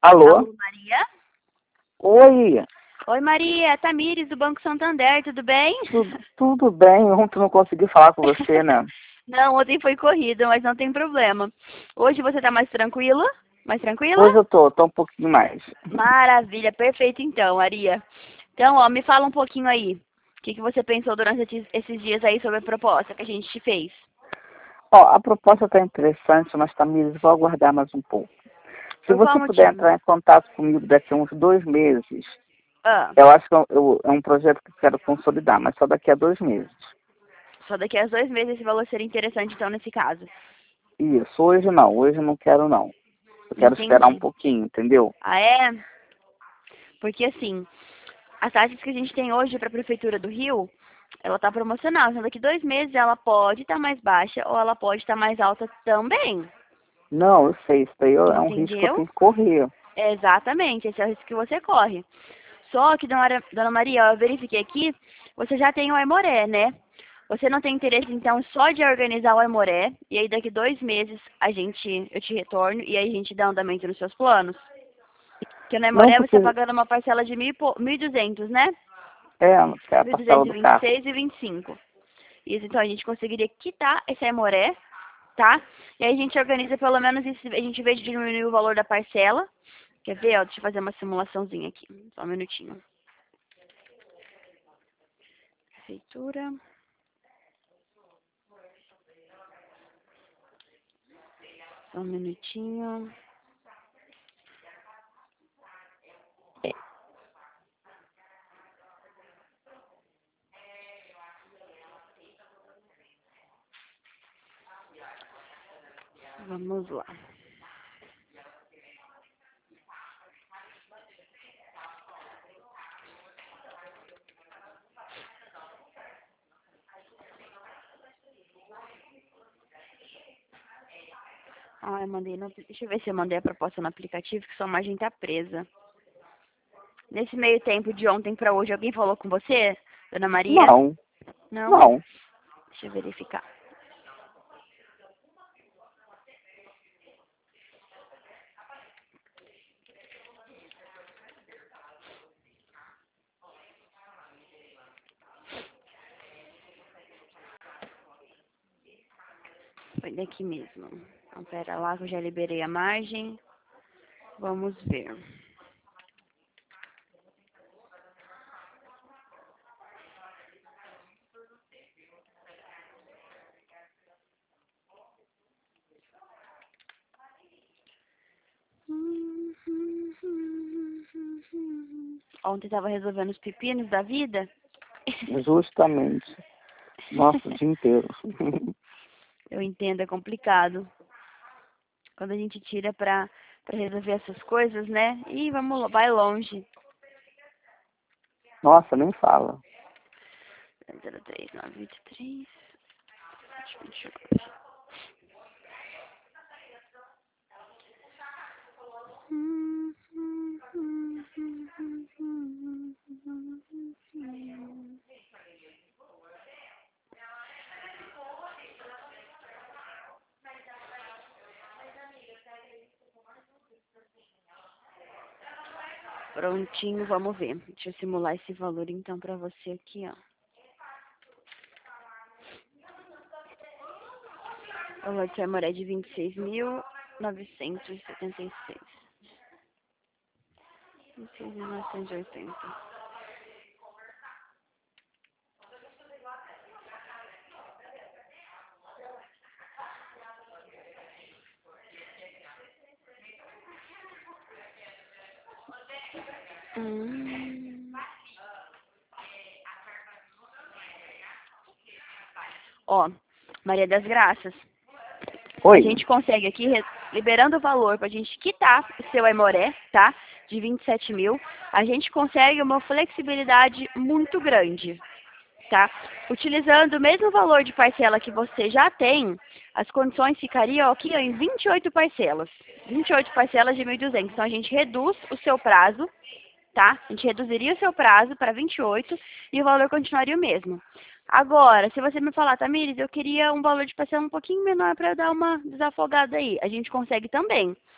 Alô? Alô, Maria? Oi, Oi, Maria, é Tamires do Banco Santander, tudo bem? tudo bem? Ontem não consegui falar com você, né? Não, ontem foi corrida, mas não tem problema. Hoje você tá mais tranquila? Mais tranquila? Hoje eu tô um pouquinho mais. Maravilha, perfeito então, Maria. Então, ó, me fala um pouquinho aí. O que você pensou durante esses dias aí sobre a proposta que a gente te fez? Ó, a proposta tá interessante, mas Tamires, vou aguardar mais um pouco. Se Por qual você puder motivo? entrar em contato comigo daqui a uns 2 meses, Ah, eu acho que é um projeto que eu quero consolidar, mas só daqui a 2 meses. só daqui a 2 meses esse valor seria interessante então nesse caso. Isso, hoje eu não quero não. Eu quero esperar um Entendi. pouquinho, entendeu? Ah, é? Porque assim, as taxas que a gente tem hoje para a Prefeitura do Rio, ela tá promocional. Então, daqui 2 meses ela pode estar mais baixa ou ela pode estar mais alta também. Não, eu sei, isso daí é um risco que eu Entendeu? tenho que correr. Exatamente, esse é o risco que você corre. Só que, dona Maria, eu verifiquei aqui, você já tem o Aimoré, né? Você não tem interesse, então, só de organizar o Aimoré, e aí daqui 2 meses eu te retorno, e aí a gente dá andamento nos seus planos? Porque no Não Aimoré você porque está pagando uma parcela de 1.200, né? que é a Mil duzentos parcela e do vinte e carro. seis e 25. Isso, então a gente conseguiria quitar esse Aimoré, tá? E aí a gente organiza pelo menos isso, a gente vê de diminuir o valor da parcela. Quer ver, ó? Deixa eu fazer uma simulaçãozinha aqui. Só um minutinho. Prefeitura. Só um minutinho. Vamos lá. Ah, eu mandei no... Deixa eu ver se eu mandei a proposta no aplicativo, que sua margem tá presa. Nesse meio tempo de ontem pra hoje, alguém falou com você, dona Maria? Não, Não? não. Deixa eu verificar. Foi daqui mesmo. Então, pera lá que eu já liberei a margem. Vamos ver. Ontem tava resolvendo os pepinos da vida. Justamente. Nossa, o dia inteiro. Eu entendo, é complicado. Quando a gente tira pra resolver essas coisas, né? E vai longe. Nossa, nem fala. 03923. Prontinho, vamos ver. Deixa eu simular esse valor então pra você aqui, ó. O valor de Aimoré de 26.976. 26.980. Ó, Maria das Graças, a Oi. gente consegue aqui, liberando o valor pra gente quitar o seu Aimoré, tá? De 27 mil, a gente consegue uma flexibilidade muito grande, tá? Utilizando o mesmo valor de parcela que você já tem, as condições ficariam aqui ó, em 28 parcelas. 28 parcelas de 1.200. Então, a gente reduz o seu prazo, tá? A gente reduziria o seu prazo para 28 e o valor continuaria o mesmo. Agora, se você me falar, Tamires, eu queria um valor de parcela um pouquinho menor para dar uma desafogada aí. A gente consegue também.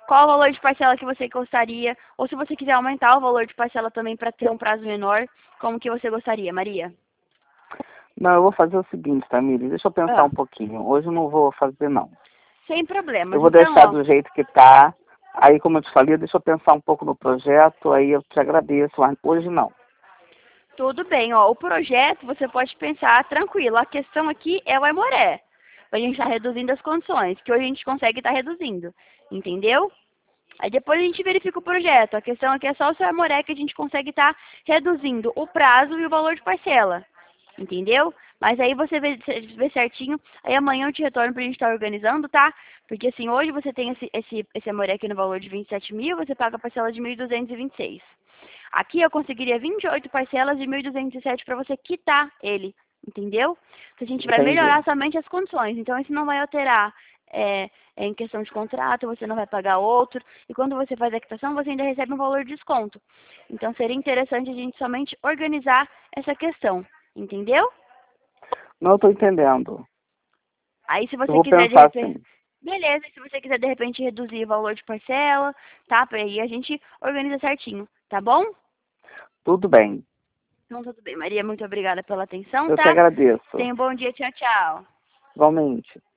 qual o valor de parcela que você gostaria, ou se você quiser aumentar o valor de parcela também para ter um prazo menor, como que você gostaria, Maria? Não, eu vou fazer o seguinte, Tamires, deixa eu pensar Ah, um pouquinho. Hoje eu não vou fazer, não. sem Eu problemas. vou Então, deixar ó, do jeito que tá. Aí, como eu te falei, deixa eu pensar um pouco no projeto, aí eu te agradeço. Mas hoje não. tudo bem, ó. O projeto você pode pensar tranquilo. A questão aqui é o Aimoré. A gente estar reduzindo as condições, que hoje a gente consegue estar reduzindo. Entendeu? Aí depois a gente verifica o projeto. A questão aqui é só o seu Aimoré que a gente consegue estar reduzindo o prazo e o valor de parcela. Entendeu? Mas aí você vê certinho. Aí amanhã eu te retorno pra gente estar organizando, tá? Porque assim, hoje você tem esse Aimoré aqui no valor de 27 mil, você paga a parcela de 1.226. Aqui eu conseguiria 28 parcelas de 1.207 para você quitar ele, entendeu? Então a gente vai Entendi. melhorar somente as condições. Então isso não vai alterar em questão de contrato, você não vai pagar outro. E quando você faz a quitação, você ainda recebe um valor de desconto. Então seria interessante a gente somente organizar essa questão, entendeu? Não estou entendendo. Aí se Eu você vou quiser de pensar repente. assim. Beleza, se você quiser de repente reduzir o valor de parcela, tá? Aí a gente organiza certinho, tá bom? Tudo bem. Então, tudo bem. Maria, muito obrigada pela atenção, Eu que tá? agradeço. Tenha um bom dia. Tchau, tchau. Igualmente.